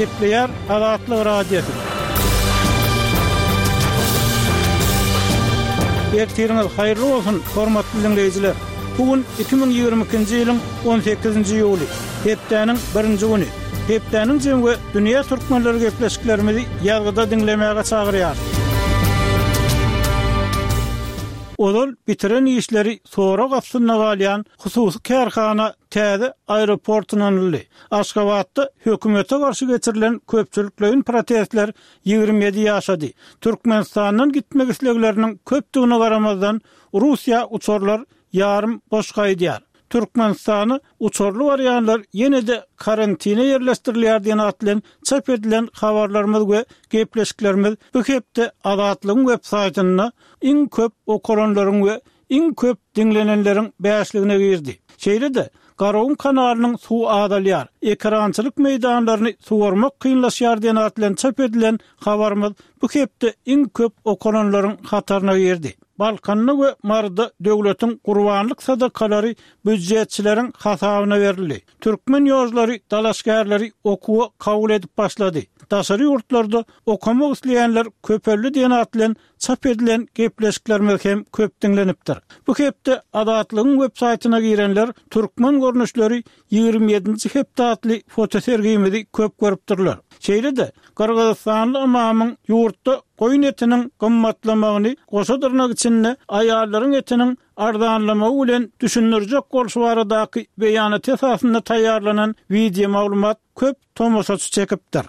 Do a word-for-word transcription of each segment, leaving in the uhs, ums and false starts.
Gepleýär Azatlyk radiosu. Ertiriniz haýyrly bolsun, hormatly dinleýijiler. Bugün iki bin ýygrimi ikinji ýylyň on sekizinji ýuly, hepdeniň birinji güni. Hepdeniň jemgy dünýä türkmenleri gepleşiklerimizi ýazgyda dinlemäge çagyrýar. Odol bitiren işleri sonra gapsyna galýan hususy kärhana täze aeroportundan ýyly. Aşgabatda hökümete garşy geçirilen köpçüliklerin protestler ýygrimi ýedi ýaşady. Türkmenistanyň gitmek islegleriniň köpdigine garamazdan Russiýa uçurlar ýarym boş gaýdýar. Türkmenistany uçurly barýanlar ýene de karantina ýerleşdirilýär diýen atlan çap edilen habarlarymyz we gepleşiklerimiz bu hepde Azatlygyň web saýtyna iň köp okuranlaryň we iň köp dinlenenleriň bäşligine girdi. Şeýle-de Garawun kanalynyň suw adalýar, ekrançylyk meýdanlaryny suwarmak kynlaşýar diýen atlan çap edilen habarymyz bu hepde iň köp okuranlaryň hataryna girdi. Balkanly we Marda döwletiň gurbanlyk sadakalary büdjetçileriň hasabyna berildi. Türkmen ýozlary, dalaşgärleri okuwy kabul edip başlady. Daşary ýurtlarda okumak isleýänler köpelli diýen atlan çap edilen gepleşiklerimiz hem köp dinlenipdir. Bu hepde Azatlygyň web saýtyna girenler türkmen görnüşleri ýygrimi ýedinji hepde atly foto sergimizi köp görüpdirler. Şeýle-de Kyrgyzstanly imamyň ýurtda goýun etiniň gymmatlamagyny goşadyrnak içinde aýallaryň etiniň ardanlamagy bilen düşünürjek bolşy baradaky beýanat esasynda taýýarlanan video maglumat köp tomoşaçy çekipdir.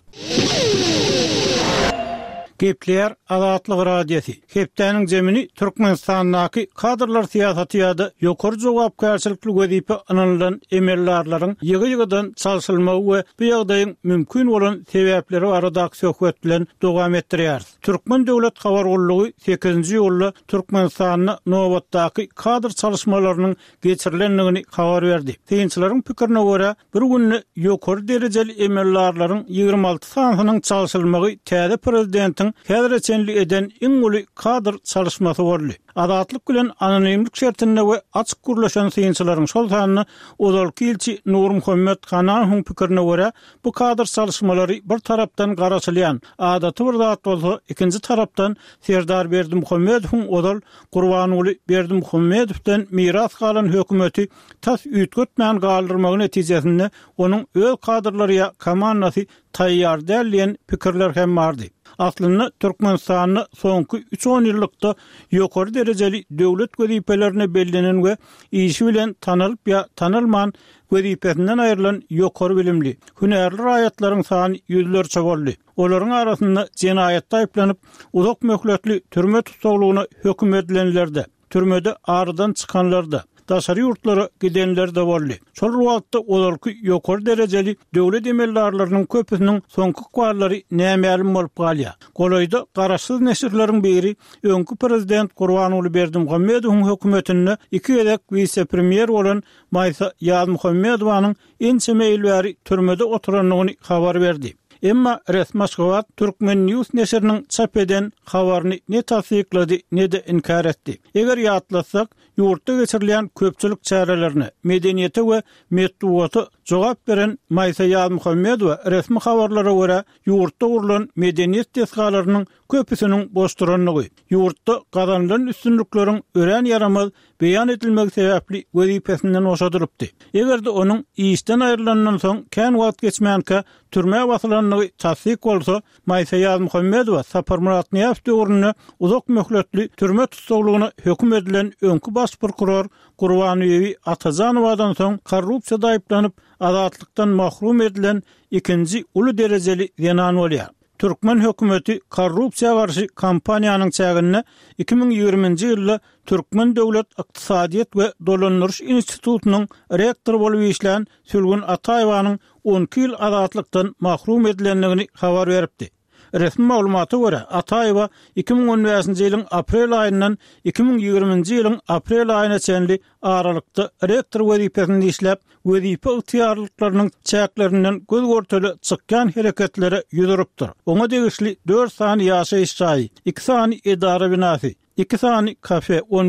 Gepleýär Azatlyk radiosu. Hepdeniň jemini Türkmenistanyň kadrlar siýasaty ýa-da ýokary jogapkärçilikli wezipe anylan emellarlaryň ýygy-ýygydan çalşylmagy we bu ýagdaýyň mümkin bolan sebäpleri barada söhbet bilen dowam etdirýär. Türkmen döwlet habargullygy sekizinji ýylda Türkmenistanyň nowatdaky kadr çalşmalarynyň geçirilendigini habar berdi. Teýinçileriň pikirine görä, bir günni ýokary derejeli emellarlaryň ýygrimi alty sanynyň çalşylmagy täze prezidentiň häzirçenlik eden iň uly kadr çalşmasy boldy. Azatlyk bilen anonimlik şertinde we açyk gürleşen teýinçilerin şol sanyny Odalky ilçi Nur Muhammed Hanaň pikirine görä, bu kadr çalşmalary bir tarapdan garaşylýan, adaty bir zat bolsa, ikinji tarapdan Serdar Berdimuhammedowyň Odal Gurbanyňly Berdimuhammedowden miras galan hökümeti tas üýtgetmän galdyrmagy netijesinde onuň öz kadrlary komandasy taýýar dälýän pikirler hem bardy. Aslında Türkmenistanyň soňky üç on ýyllykda ýokary derejeli döwlet wezipelerine bellenen we işi bilen tanalyp ýa tanylman wezipesinden aýrylan ýokary bilimli, hünärli raýatlaryň sany ýüzlerçe boldy. Olaryň arasynda jenaýatda aýplanyp uzak möhletli türme tutsagylygyna höküm edilenlerde, türmede aradan çykanlarda, daşary ýurtlara gidenler de boldy. Şol wagtda olarky ýokary derejeli döwlet emellarlarynyň köpüsiniň soňky kwallary nämälim bolup galýar. Golaýda garaşsyz neşirleriň biri öňkü prezident Gurbanyňly Berdimuhammedowyň hökümetinde iki edek vice-premier bolan Maýsa Ýazmuhammedowanyň ençe meýilbäri türmede oturanlygyny habar berdi. Emma resmi Aşgabat Türkmen News neşriniň çap eden habaryny ne tasdiklady ne de inkar etdi. Eger ýatlasak, ýurtda geçirilen köpçülik çärelerini, medeniýete we metduwaty jogap beren Maýsa Ýazmuhammedowa resmi habarlara görä ýurtda gurulan medeniýet tesgalarynyň köpüsiniň boşduranlygy, ýurtda gazanlan üstünlikleriň ören yaramaz beýan edilmek sebäpli wezipesinden oşadyrypdy. Eger de onuň işden aýrylandan soň kän wagt geçmänkä türme basylanlygy tasdik bolsa, Maýsa Ýazmuhammedowa Sapar Murat Niýazow döwründe uzak möhletli türme tutsaglygyna höküm edilen öňkü baş prokuror Gurbanyň Atazanowadan soň korrupsiýada aýplanyp azatlykdan mahrum edilen ikinji uly derejeli ýanan bolýar. Türkmen hökümeti korrupsiýa garşy kampaniýanyň çägine iki bin ýygrimiňji ýylda Türkmen Döwlet Ykdysadyýet we Dolandyryş Institutunyň rektory bolup işlän Sülgün Ataýewanyň on iki ýyl azatlykdan mahrum edilendigini habar beripdi. Resmi maglumaty görä Ataýewa iki bin on beşinji ýylyň aprel aýyndan iki bin ýygrimiňji ýylyň aprel aýyna çenli aralykda rektor wezipesinde işläp, wezipe ygtyýarlyklarynyň çäklerinden göz görteli çykkan hereketlere ýüzüpdir. Oňa degişli dört sany ýaşaýyş çaý, iki sany edara binasy, iki sany kafe,